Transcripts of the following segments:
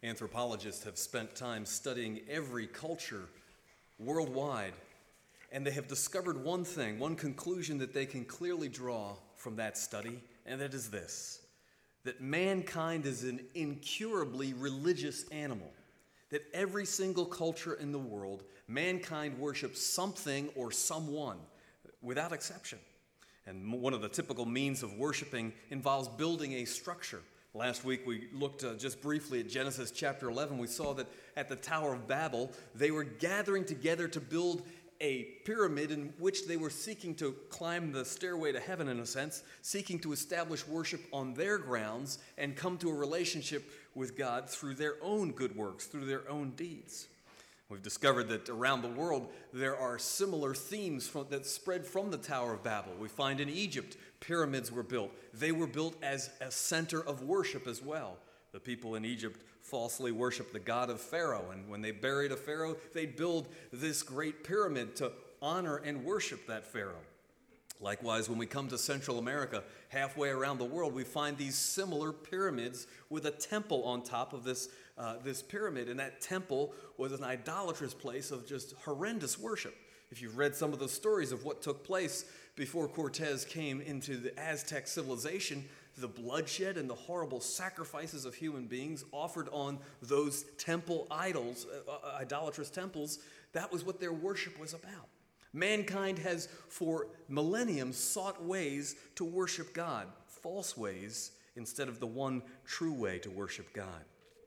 Anthropologists have spent time studying every culture worldwide, and they have discovered one thing, one conclusion that they can clearly draw from that study, and that is this: that mankind is an incurably religious animal. That every single culture in the world, mankind worships something or someone, without exception. And one of the typical means of worshiping involves building a structure. Last week we looked just briefly at Genesis chapter 11. We saw that at the Tower of Babel, they were gathering together to build a pyramid in which they were seeking to climb the stairway to heaven, in a sense, seeking to establish worship on their grounds and come to a relationship with God through their own good works, through their own deeds. We've discovered that around the world there are similar themes that spread from the Tower of Babel. We find in Egypt, pyramids were built. They were built as a center of worship as well. The people in Egypt falsely worshiped the god of Pharaoh, and when they buried a pharaoh, they'd build this great pyramid to honor and worship that pharaoh. Likewise, when we come to Central America, halfway around the world, we find these similar pyramids with a temple on top of this pyramid. And that temple was an idolatrous place of just horrendous worship. If you've read some of the stories of what took place before Cortez came into the Aztec civilization, the bloodshed and the horrible sacrifices of human beings offered on those temple idols, idolatrous temples, that was what their worship was about. Mankind has for millenniums sought ways to worship God, false ways, instead of the one true way to worship God.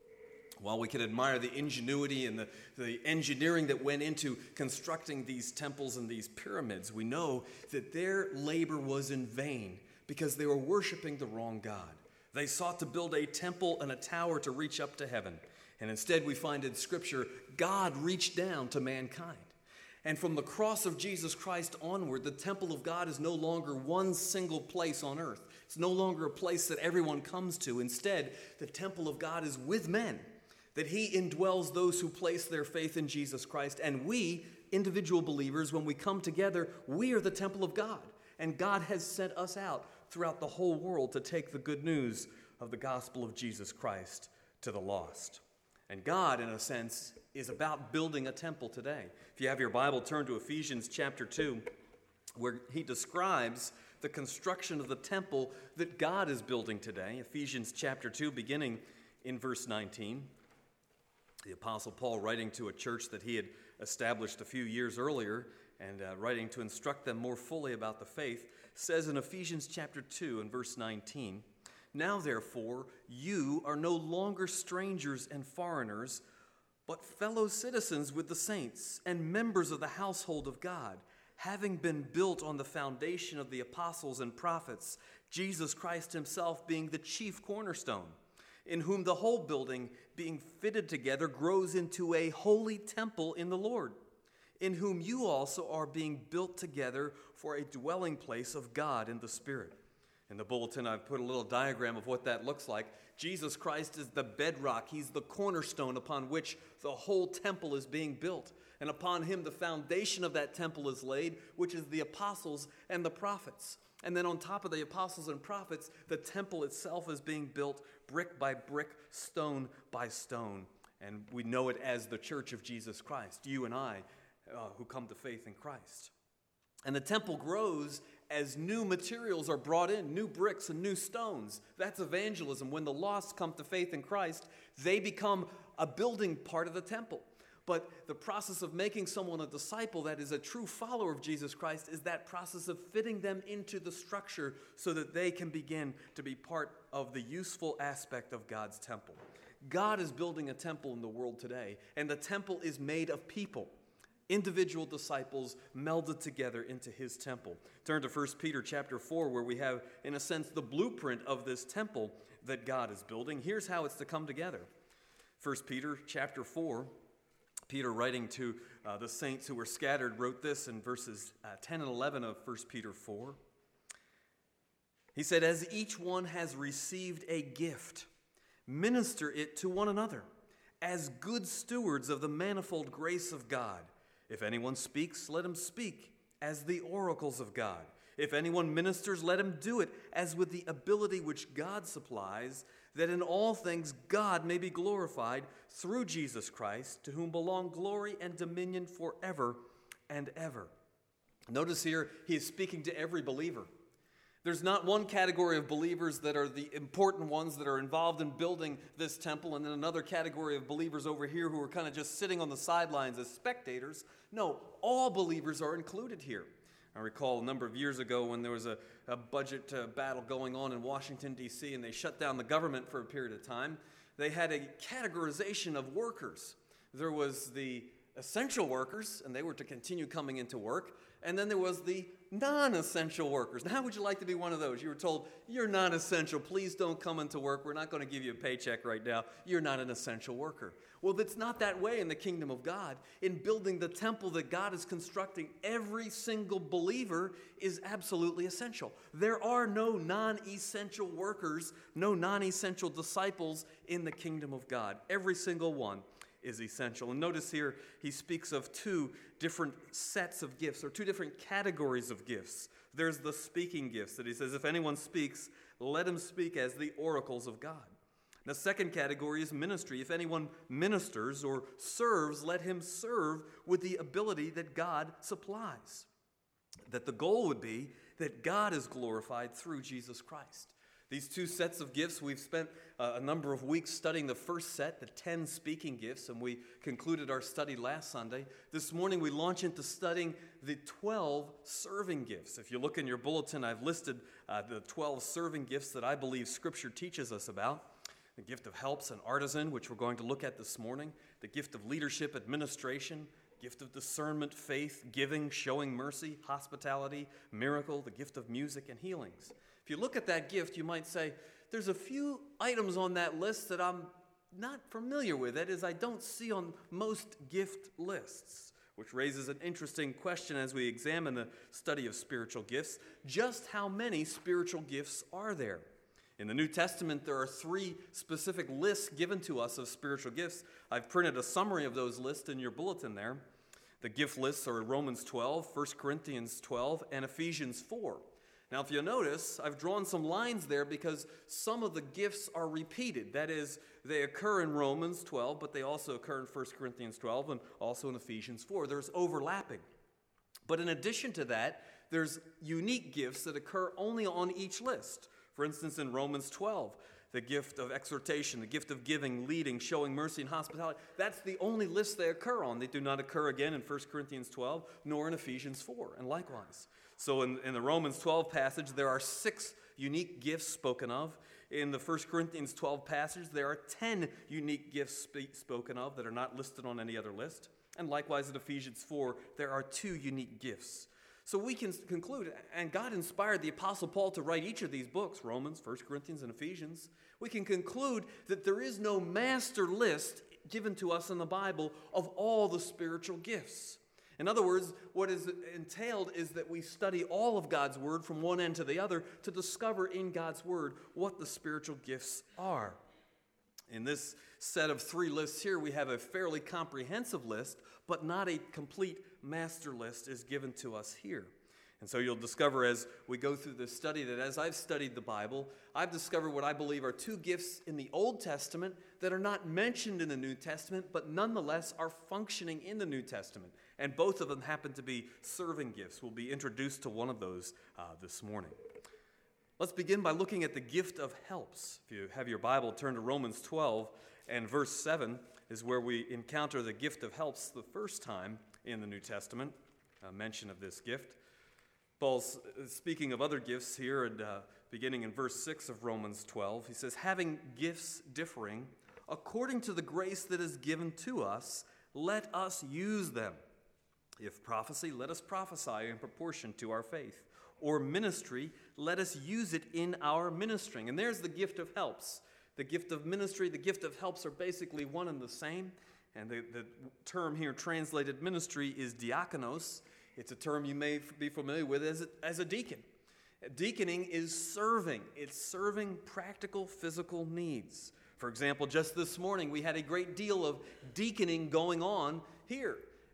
While we can admire the ingenuity and the engineering that went into constructing these temples and these pyramids, we know that their labor was in vain because they were worshiping the wrong God. They sought to build a temple and a tower to reach up to heaven. And instead we find in Scripture, God reached down to mankind. And from the cross of Jesus Christ onward, the temple of God is no longer one single place on earth. It's no longer a place that everyone comes to. Instead, the temple of God is with men, that he indwells those who place their faith in Jesus Christ. And we, individual believers, when we come together, we are the temple of God. And God has sent us out throughout the whole world to take the good news of the gospel of Jesus Christ to the lost. And God, in a sense, is about building a temple today. If you have your Bible, turn to Ephesians chapter 2, where he describes the construction of the temple that God is building today. Ephesians chapter 2, beginning in verse 19. The Apostle Paul, writing to a church that he had established a few years earlier and writing to instruct them more fully about the faith, says in Ephesians chapter 2 and verse 19, "Now, therefore, you are no longer strangers and foreigners, but fellow citizens with the saints and members of the household of God, having been built on the foundation of the apostles and prophets, Jesus Christ himself being the chief cornerstone, in whom the whole building, being fitted together, grows into a holy temple in the Lord, in whom you also are being built together for a dwelling place of God in the Spirit." In the bulletin, I've put a little diagram of what that looks like. Jesus Christ is the bedrock. He's the cornerstone upon which the whole temple is being built. And upon him, the foundation of that temple is laid, which is the apostles and the prophets. And then on top of the apostles and prophets, the temple itself is being built brick by brick, stone by stone. And we know it as the church of Jesus Christ, you and I, who come to faith in Christ. And the temple grows as new materials are brought in, new bricks and new stones. That's evangelism. When the lost come to faith in Christ, they become a building part of the temple. But the process of making someone a disciple that is a true follower of Jesus Christ is that process of fitting them into the structure so that they can begin to be part of the useful aspect of God's temple. God is building a temple in the world today, and the temple is made of people. Individual disciples melded together into his temple. Turn to 1 Peter chapter 4, where we have, in a sense, the blueprint of this temple that God is building. Here's how it's to come together. 1 Peter chapter 4, Peter, writing to the saints who were scattered, wrote this in verses 10 and 11 of 1 Peter 4. He said, "As each one has received a gift, minister it to one another, as good stewards of the manifold grace of God. If anyone speaks, let him speak as the oracles of God. If anyone ministers, let him do it as with the ability which God supplies, that in all things God may be glorified through Jesus Christ, to whom belong glory and dominion forever and ever." Notice here, he is speaking to every believer. There's not one category of believers that are the important ones that are involved in building this temple, and then another category of believers over here who are kind of just sitting on the sidelines as spectators. No, all believers are included here. I recall a number of years ago when there was a budget battle going on in Washington, D.C., and they shut down the government for a period of time. They had a categorization of workers. There was the essential workers, and they were to continue coming into work. And then there was the non-essential workers. Now, how would you like to be one of those? You were told, "You're not essential. Please don't come into work. We're not going to give you a paycheck right now. You're not an essential worker." Well, it's not that way in the kingdom of God. In building the temple that God is constructing, every single believer is absolutely essential. There are no non-essential workers, no non-essential disciples in the kingdom of God. Every single one is essential. And notice here, he speaks of two different sets of gifts, or two different categories of gifts. There's the speaking gifts that he says, if anyone speaks, let him speak as the oracles of God. The second category is ministry. If anyone ministers or serves, let him serve with the ability that God supplies. That the goal would be that God is glorified through Jesus Christ. These two sets of gifts, we've spent a number of weeks studying the first set, the 10 speaking gifts, and we concluded our study last Sunday. This morning we launch into studying the 12 serving gifts. If you look in your bulletin, I've listed the 12 serving gifts that I believe Scripture teaches us about. The gift of helps and artisan, which we're going to look at this morning. The gift of leadership, administration. Gift of discernment, faith, giving, showing mercy, hospitality, miracle, the gift of music, and healings. If you look at that gift, you might say, there's a few items on that list that I'm not familiar with. That is, I don't see on most gift lists, which raises an interesting question as we examine the study of spiritual gifts. Just how many spiritual gifts are there? In the New Testament, there are 3 specific lists given to us of spiritual gifts. I've printed a summary of those lists in your bulletin there. The gift lists are Romans 12, 1 Corinthians 12, and Ephesians 4. Now, if you'll notice, I've drawn some lines there because some of the gifts are repeated. That is, they occur in Romans 12, but they also occur in 1 Corinthians 12 and also in Ephesians 4. There's overlapping. But in addition to that, there's unique gifts that occur only on each list. For instance, in Romans 12, the gift of exhortation, the gift of giving, leading, showing mercy, and hospitality, that's the only list they occur on. They do not occur again in 1 Corinthians 12, nor in Ephesians 4, and likewise. So in the Romans 12 passage, there are 6 unique gifts spoken of. In the 1 Corinthians 12 passage, there are 10 unique gifts spoken of that are not listed on any other list. And likewise in Ephesians 4, there are 2 unique gifts. So we can conclude, and God inspired the Apostle Paul to write each of these books, Romans, 1 Corinthians, and Ephesians. We can conclude that there is no master list given to us in the Bible of all the spiritual gifts. In other words, what is entailed is that we study all of God's Word from one end to the other to discover in God's Word what the spiritual gifts are. In this set of 3 lists here, we have a fairly comprehensive list, but not a complete master list is given to us here. And so you'll discover as we go through this study that as I've studied the Bible, I've discovered what I believe are 2 gifts in the Old Testament that are not mentioned in the New Testament, but nonetheless are functioning in the New Testament. And both of them happen to be serving gifts. We'll be introduced to one of those this morning. Let's begin by looking at the gift of helps. If you have your Bible, turn to Romans 12, and verse 7 is where we encounter the gift of helps the first time in the New Testament, a mention of this gift. Paul's speaking of other gifts here, and beginning in verse 6 of Romans 12, he says, having gifts differing, according to the grace that is given to us, let us use them. If prophecy, let us prophesy in proportion to our faith. Or ministry, let us use it in our ministering. And there's the gift of helps. The gift of ministry, the gift of helps are basically one and the same. And the term here translated ministry is diakonos. It's a term you may be familiar with as a deacon. Deaconing is serving. It's serving practical physical needs. For example, just this morning we had a great deal of deaconing going on here.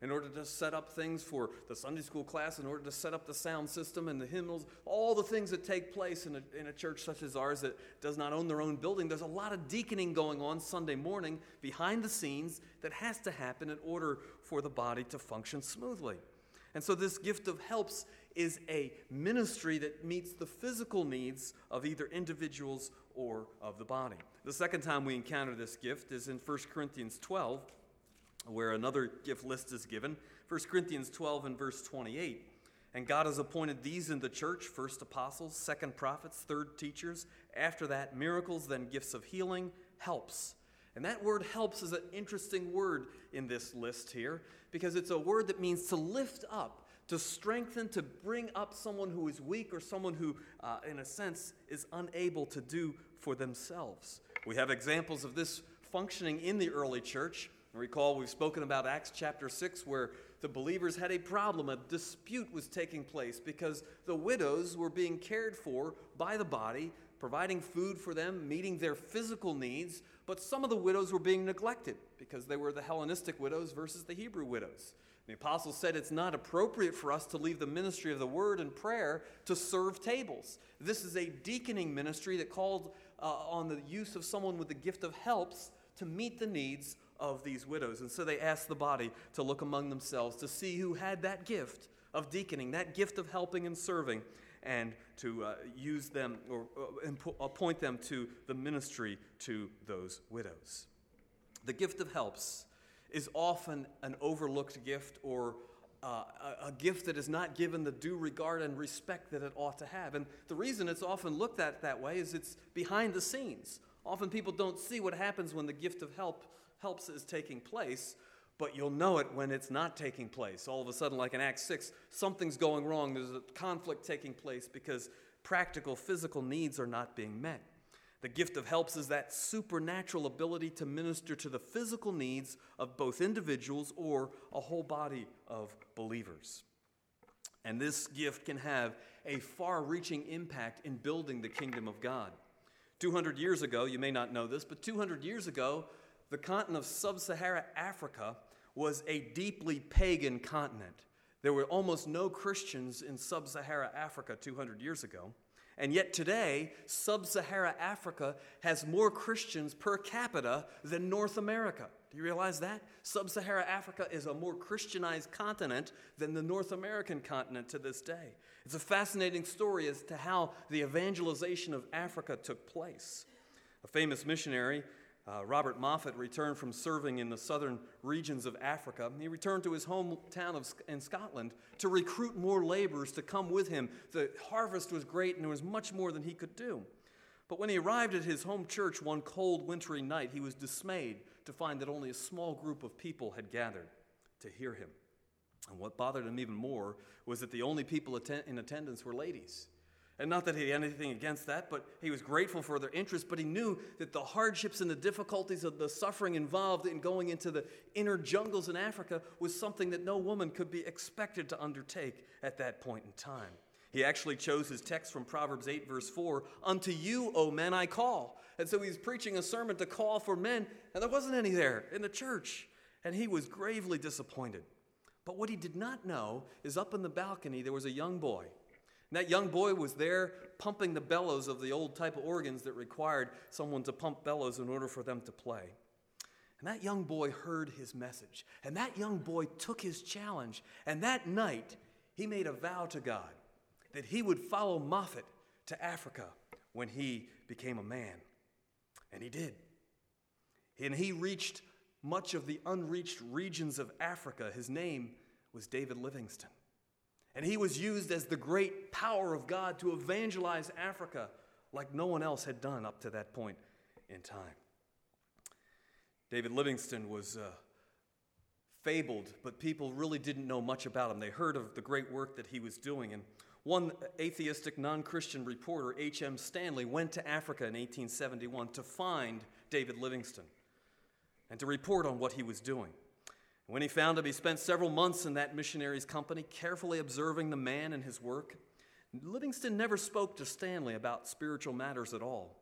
in order to set up things for the Sunday school class, in order to set up the sound system and the hymnals, all the things that take place in a church such as ours that does not own their own building. There's a lot of deaconing going on Sunday morning behind the scenes that has to happen in order for the body to function smoothly. And so this gift of helps is a ministry that meets the physical needs of either individuals or of the body. The second time we encounter this gift is in 1 Corinthians 12, where another gift list is given. 1 Corinthians 12 and verse 28. And God has appointed these in the church, first apostles, second prophets, third teachers, after that miracles, then gifts of healing, helps. And that word helps is an interesting word in this list here, because it's a word that means to lift up, to strengthen, to bring up someone who is weak or someone who, in a sense, is unable to do for themselves. We have examples of this functioning in the early church. Recall we've spoken about Acts chapter 6, where the believers had a problem. A dispute was taking place because the widows were being cared for by the body, providing food for them, meeting their physical needs, but some of the widows were being neglected because they were the Hellenistic widows versus the Hebrew widows. The apostles said it's not appropriate for us to leave the ministry of the word and prayer to serve tables. This is a deaconing ministry that called on the use of someone with the gift of helps to meet the needs of these widows. And so they asked the body to look among themselves to see who had that gift of deaconing, that gift of helping and serving, and to use them or appoint them to the ministry to those widows. The gift of helps is often an overlooked gift, or a gift that is not given the due regard and respect that it ought to have. And the reason it's often looked at that way is it's behind the scenes. Often people don't see what happens when the gift of helps is taking place, but you'll know it when it's not taking place. All of a sudden, like in Acts 6, something's going wrong. There's a conflict taking place because practical, physical needs are not being met. The gift of helps is that supernatural ability to minister to the physical needs of both individuals or a whole body of believers. And this gift can have a far-reaching impact in building the kingdom of God. 200 years ago, you may not know this, but 200 years ago, the continent of sub-Saharan Africa was a deeply pagan continent. There were almost no Christians in sub-Saharan Africa 200 years ago. And yet today, sub-Saharan Africa has more Christians per capita than North America. Do you realize that? Sub-Saharan Africa is a more Christianized continent than the North American continent to this day. It's a fascinating story as to how the evangelization of Africa took place. A famous missionary, Robert Moffat, returned from serving in the southern regions of Africa. He returned to his hometown in Scotland to recruit more laborers to come with him. The harvest was great and there was much more than he could do. But when he arrived at his home church one cold wintry night, he was dismayed to find that only a small group of people had gathered to hear him. And what bothered him even more was that the only people in attendance were ladies. And not that he had anything against that, but he was grateful for their interest, but he knew that the hardships and the difficulties of the suffering involved in going into the inner jungles in Africa was something that no woman could be expected to undertake at that point in time. He actually chose his text from Proverbs 8, verse 4, "Unto you, O men, I call." And so he's preaching a sermon to call for men, and there wasn't any there in the church. And he was gravely disappointed. But what he did not know is up in the balcony there was a young boy. And that young boy was there pumping the bellows of the old type of organs that required someone to pump bellows in order for them to play. And that young boy heard his message. And that young boy took his challenge. And that night, he made a vow to God that he would follow Moffat to Africa when he became a man. And he did. And he reached much of the unreached regions of Africa. His name was David Livingstone. And he was used as the great power of God to evangelize Africa like no one else had done up to that point in time. David Livingstone was fabled, but people really didn't know much about him. They heard of the great work that he was doing. And one atheistic, non-Christian reporter, H.M. Stanley, went to Africa in 1871 to find David Livingstone and to report on what he was doing. When he found him, he spent several months in that missionary's company, carefully observing the man and his work. Livingstone never spoke to Stanley about spiritual matters at all.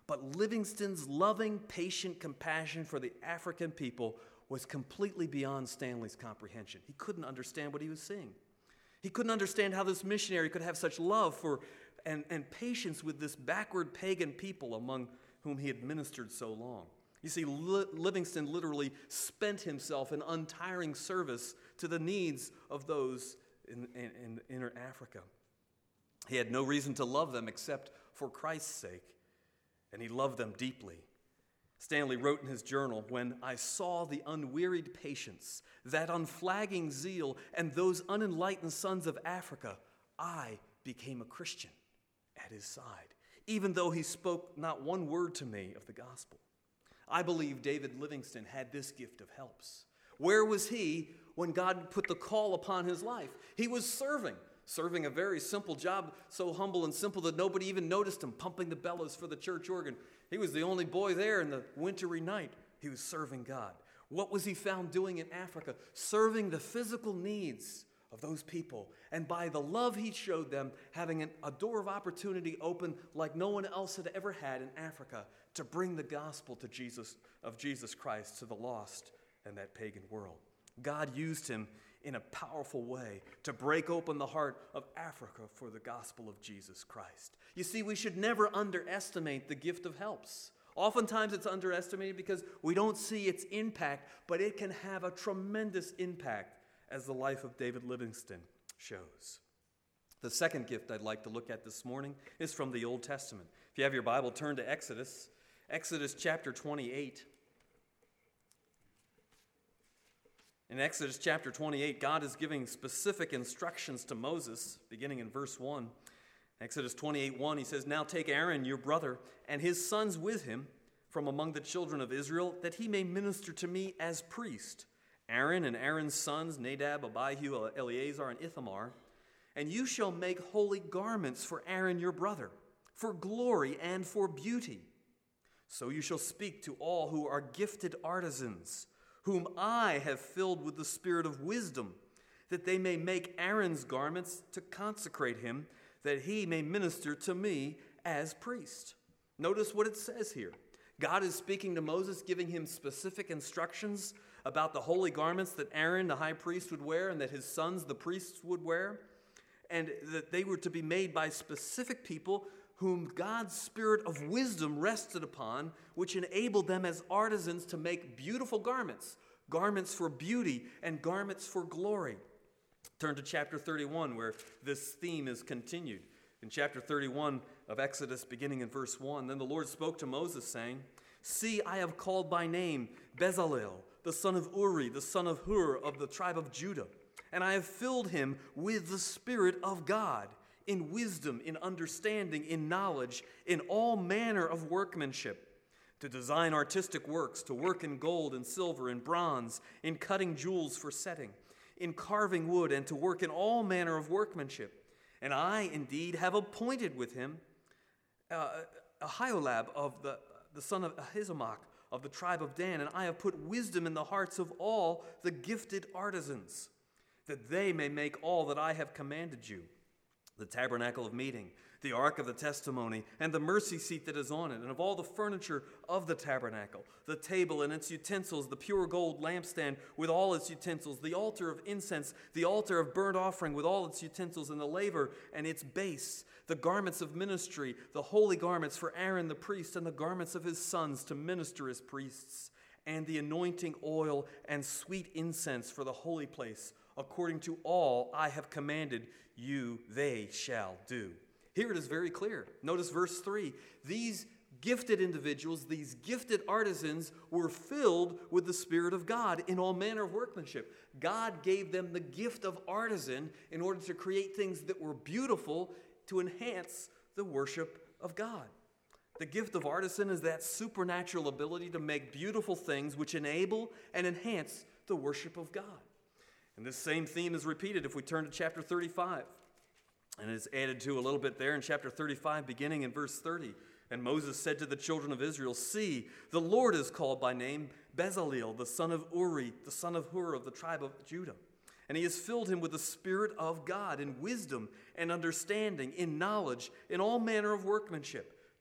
But Livingstone's loving, patient compassion for the African people was completely beyond Stanley's comprehension. He couldn't understand what he was seeing. He couldn't understand how this missionary could have such love for and patience with this backward pagan people among whom he had ministered so long. You see, Livingstone literally spent himself in untiring service to the needs of those in inner Africa. He had no reason to love them except for Christ's sake, and he loved them deeply. Stanley wrote in his journal, "When I saw the unwearied patience, that unflagging zeal, and those unenlightened sons of Africa, I became a Christian at his side, even though he spoke not one word to me of the gospel." I believe David Livingstone had this gift of helps. Where was he when God put the call upon his life? He was serving a very simple job, so humble and simple that nobody even noticed him, pumping the bellows for the church organ. He was the only boy there in the wintry night. He was serving God. What was he found doing in Africa? Serving the physical needs of those people. And by the love he showed them, having a door of opportunity open like no one else had ever had in Africa to bring the gospel of Jesus Christ to the lost and that pagan world. God used him in a powerful way to break open the heart of Africa for the gospel of Jesus Christ. You see, we should never underestimate the gift of helps. Oftentimes it's underestimated because we don't see its impact, but it can have a tremendous impact, as the life of David Livingstone shows. The second gift I'd like to look at this morning is from the Old Testament. If you have your Bible, turn to Exodus chapter 28. In Exodus chapter 28, God is giving specific instructions to Moses, beginning in verse 1. Exodus 28:1, he says, "Now take Aaron, your brother, and his sons with him from among the children of Israel, that he may minister to me as priest. Aaron and Aaron's sons, Nadab, Abihu, Eleazar, and Ithamar. And you shall make holy garments for Aaron your brother, for glory and for beauty. So you shall speak to all who are gifted artisans, whom I have filled with the spirit of wisdom, that they may make Aaron's garments to consecrate him, that he may minister to me as priest." Notice what it says here. God is speaking to Moses, giving him specific instructions about the holy garments that Aaron, the high priest, would wear and that his sons, the priests, would wear, and that they were to be made by specific people whom God's spirit of wisdom rested upon, which enabled them as artisans to make beautiful garments, garments for beauty and garments for glory. Turn to chapter 31, where this theme is continued. In chapter 31 of Exodus, beginning in verse 1, "Then the Lord spoke to Moses, saying, 'See, I have called by name Bezalel, the son of Uri, the son of Hur, of the tribe of Judah. And I have filled him with the Spirit of God, in wisdom, in understanding, in knowledge, in all manner of workmanship, to design artistic works, to work in gold and silver and bronze, in cutting jewels for setting, in carving wood, and to work in all manner of workmanship. And I indeed have appointed with him Ahiolab of the son of Ahisamach of the tribe of Dan, and I have put wisdom in the hearts of all the gifted artisans, that they may make all that I have commanded you: the tabernacle of meeting, the ark of the testimony, and the mercy seat that is on it, and of all the furniture of the tabernacle, the table and its utensils, the pure gold lampstand with all its utensils, the altar of incense, the altar of burnt offering with all its utensils, and the laver and its base, the garments of ministry, the holy garments for Aaron the priest, and the garments of his sons to minister as priests, and the anointing oil and sweet incense for the holy place, according to all I have commanded you, they shall do.'" Here it is very clear. Notice verse 3. These gifted individuals, these gifted artisans, were filled with the Spirit of God in all manner of workmanship. God gave them the gift of artisan in order to create things that were beautiful to enhance the worship of God. The gift of artisan is that supernatural ability to make beautiful things which enable and enhance the worship of God. And this same theme is repeated if we turn to chapter 35. And it's added to a little bit there in chapter 35, beginning in verse 30. "And Moses said to the children of Israel, 'See, the Lord is called by name Bezalel, the son of Uri, the son of Hur of the tribe of Judah. And he has filled him with the Spirit of God in wisdom and understanding, in knowledge, in all manner of workmanship,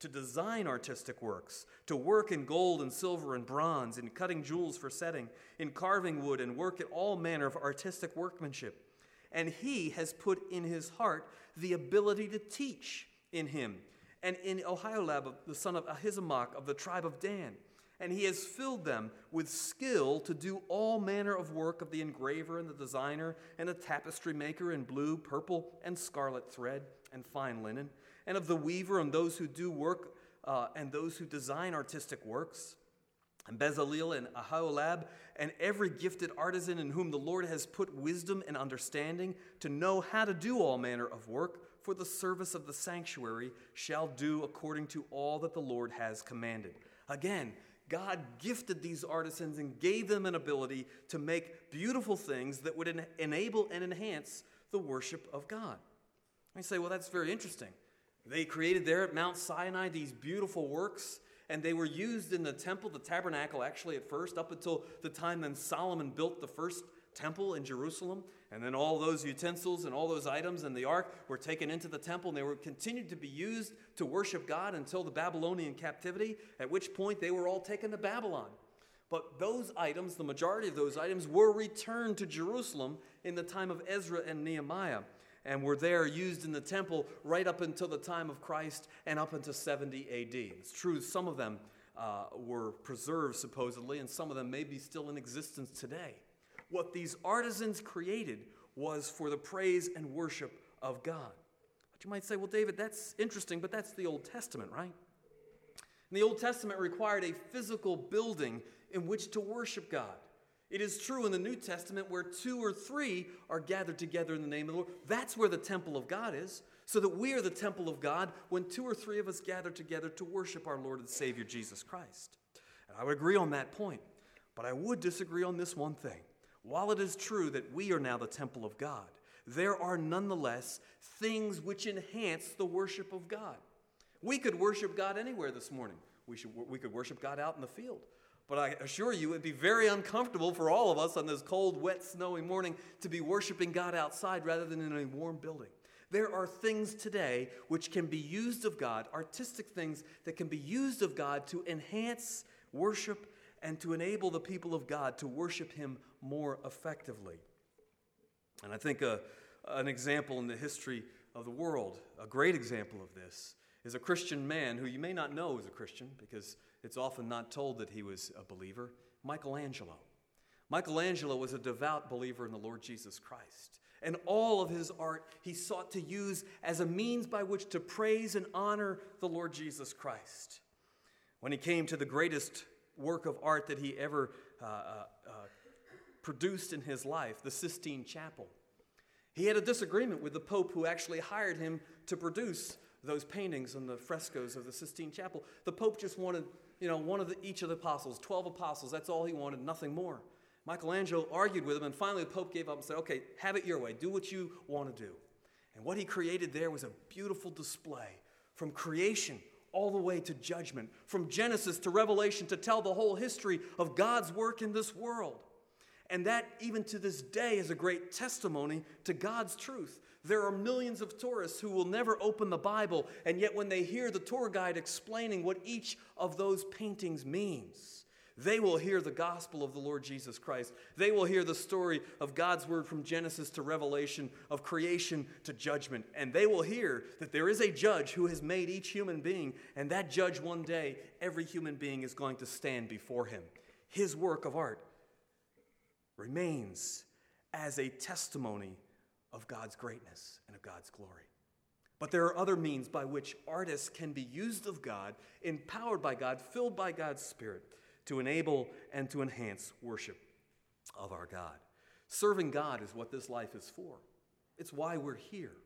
to design artistic works, to work in gold and silver and bronze, in cutting jewels for setting, in carving wood, and work at all manner of artistic workmanship. And he has put in his heart the ability to teach in him, and in Oholiab, the son of Ahisamach of the tribe of Dan. And he has filled them with skill to do all manner of work of the engraver and the designer and the tapestry maker in blue, purple, and scarlet thread and fine linen, and of the weaver and those who do work and those who design artistic works, and Bezaleel and Aholiab, and every gifted artisan in whom the Lord has put wisdom and understanding to know how to do all manner of work for the service of the sanctuary shall do according to all that the Lord has commanded. Again, God gifted these artisans and gave them an ability to make beautiful things that would enable and enhance the worship of God. And you say, well, that's very interesting. They created there at Mount Sinai these beautiful works, and they were used in the temple, the tabernacle actually at first, up until the time then Solomon built the first temple in Jerusalem. And then all those utensils and all those items and the ark were taken into the temple, and they were continued to be used to worship God until the Babylonian captivity, at which point they were all taken to Babylon. But those items, the majority of those items, were returned to Jerusalem in the time of Ezra and Nehemiah, and were there used in the temple right up until the time of Christ and up until 70 A.D. It's true, some of them were preserved supposedly, and some of them may be still in existence today. What these artisans created was for the praise and worship of God. But you might say, well, David, that's interesting, but that's the Old Testament, right? And the Old Testament required a physical building in which to worship God. It is true in the New Testament where 2 or 3 are gathered together in the name of the Lord. That's where the temple of God is, so that we are the temple of God when 2 or 3 of us gather together to worship our Lord and Savior Jesus Christ. And I would agree on that point, but I would disagree on this one thing. While it is true that we are now the temple of God, there are nonetheless things which enhance the worship of God. We could worship God anywhere this morning. We could worship God out in the field. But I assure you, it would be very uncomfortable for all of us on this cold, wet, snowy morning to be worshiping God outside rather than in a warm building. There are things today which can be used of God, artistic things that can be used of God to enhance worship and to enable the people of God to worship Him more effectively. And I think an example in the history of the world, a great example of this, is a Christian man who you may not know is a Christian because it's often not told that he was a believer, Michelangelo. Michelangelo was a devout believer in the Lord Jesus Christ. And all of his art he sought to use as a means by which to praise and honor the Lord Jesus Christ. When he came to the greatest work of art that he ever produced in his life, the Sistine Chapel, he had a disagreement with the Pope who actually hired him to produce those paintings and the frescoes of the Sistine Chapel. The Pope just wanted, one of each of the apostles, 12 apostles. That's all he wanted, nothing more. Michelangelo argued with him, and finally the Pope gave up and said, okay, have it your way. Do what you want to do. And what he created there was a beautiful display from creation all the way to judgment, from Genesis to Revelation, to tell the whole history of God's work in this world. And that, even to this day, is a great testimony to God's truth. There are millions of tourists who will never open the Bible, and yet when they hear the tour guide explaining what each of those paintings means, they will hear the gospel of the Lord Jesus Christ. They will hear the story of God's word from Genesis to Revelation, of creation to judgment. And they will hear that there is a judge who has made each human being, and that judge one day, every human being is going to stand before him. His work of art remains as a testimony of God's greatness and of God's glory. But there are other means by which artists can be used of God, empowered by God, filled by God's Spirit, to enable and to enhance worship of our God. Serving God is what this life is for. It's why we're here.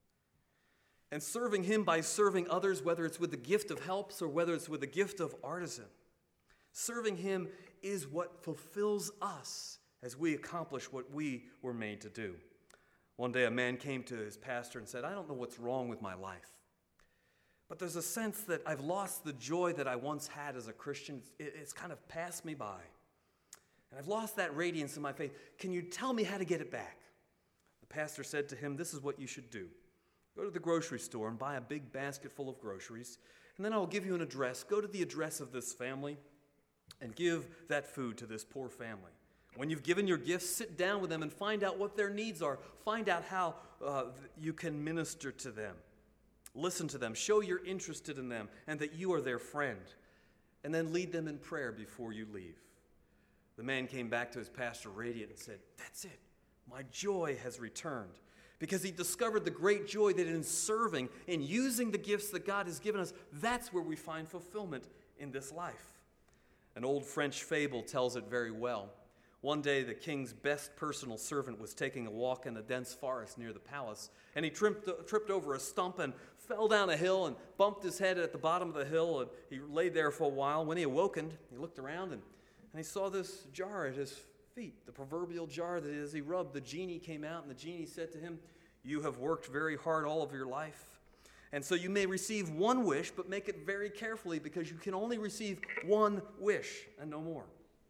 And serving Him by serving others, whether it's with the gift of helps or whether it's with the gift of artisan, serving Him is what fulfills us as we accomplish what we were made to do. One day a man came to his pastor and said, I don't know what's wrong with my life, but there's a sense that I've lost the joy that I once had as a Christian. It's kind of passed me by. And I've lost that radiance in my faith. Can you tell me how to get it back? The pastor said to him, this is what you should do. Go to the grocery store and buy a big basket full of groceries, And then I will give you an address. Go to the address of this family and give that food to this poor family. When you've given your gifts, sit down with them and find out what their needs are. Find out how you can minister to them. Listen to them. Show you're interested in them and that you are their friend. And then lead them in prayer before you leave. The man came back to his pastor radiant and said, "That's it. My joy has returned." Because he discovered the great joy that in serving, in using the gifts that God has given us, that's where we find fulfillment in this life. An old French fable tells it very well. One day, the king's best personal servant was taking a walk in a dense forest near the palace, and he tripped over a stump and fell down a hill and bumped his head at the bottom of the hill, and he lay there for a while. When he awokened, he looked around and he saw this jar at his feet, the proverbial jar that as he rubbed, the genie came out, and the genie said to him, "You have worked very hard all of your life, and so you may receive one wish, but make it very carefully because you can only receive one wish and no more."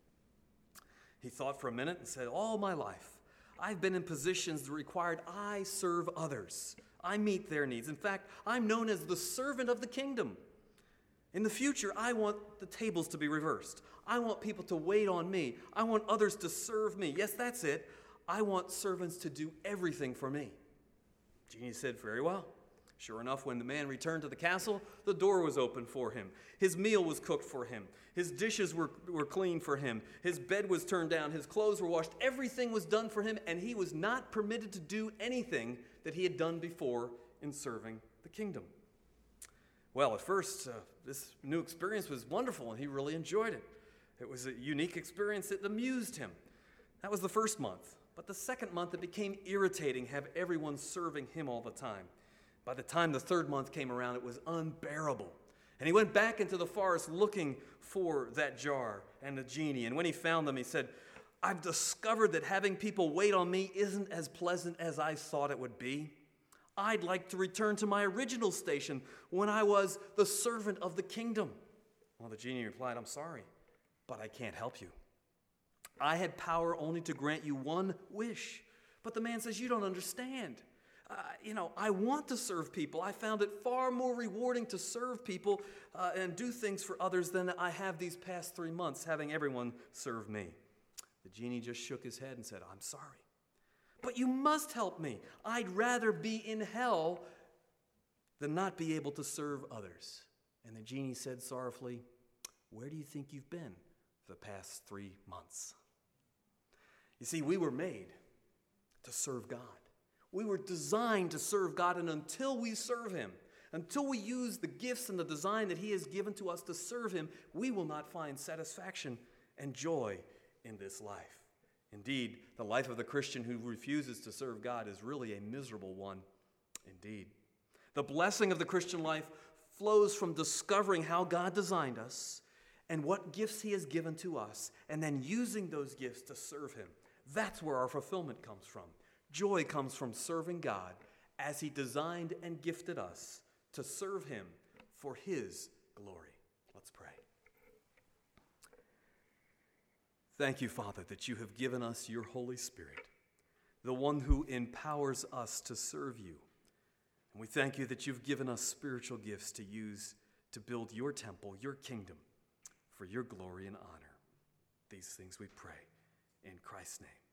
He thought for a minute and said, "All my life, I've been in positions that required I serve others. I meet their needs. In fact, I'm known as the servant of the kingdom. In the future, I want the tables to be reversed. I want people to wait on me. I want others to serve me. Yes, that's it. I want servants to do everything for me." Genie said, "Very well." Sure enough, when the man returned to the castle, the door was open for him. His meal was cooked for him. His dishes were cleaned for him. His bed was turned down. His clothes were washed. Everything was done for him, and he was not permitted to do anything that he had done before in serving the kingdom. Well, at first, this new experience was wonderful, and he really enjoyed it. It was a unique experience that amused him. That was the first month. But the second month, it became irritating, have everyone serving him all the time. By the time the third month came around, it was unbearable. And he went back into the forest looking for that jar and the genie. And when he found them, he said, "I've discovered that having people wait on me isn't as pleasant as I thought it would be. I'd like to return to my original station when I was the servant of the kingdom." Well, the genie replied, "I'm sorry, but I can't help you. I had power only to grant you one wish." But the man says, "You don't understand. I want to serve people. I found it far more rewarding to serve people and do things for others than I have these past 3 months having everyone serve me." The genie just shook his head and said, "I'm sorry, but you must help me. I'd rather be in hell than not be able to serve others." And the genie said sorrowfully, "Where do you think you've been for the past 3 months? You see, we were made to serve God. We were designed to serve God, and until we serve Him, until we use the gifts and the design that He has given to us to serve Him, we will not find satisfaction and joy in this life. Indeed, the life of the Christian who refuses to serve God is really a miserable one indeed. The blessing of the Christian life flows from discovering how God designed us and what gifts He has given to us, and then using those gifts to serve Him. That's where our fulfillment comes from. Joy comes from serving God as He designed and gifted us to serve Him for His glory. Let's pray. Thank you, Father, that you have given us your Holy Spirit, the one who empowers us to serve you. And we thank you that you've given us spiritual gifts to use to build your temple, your kingdom, for your glory and honor. These things we pray in Christ's name.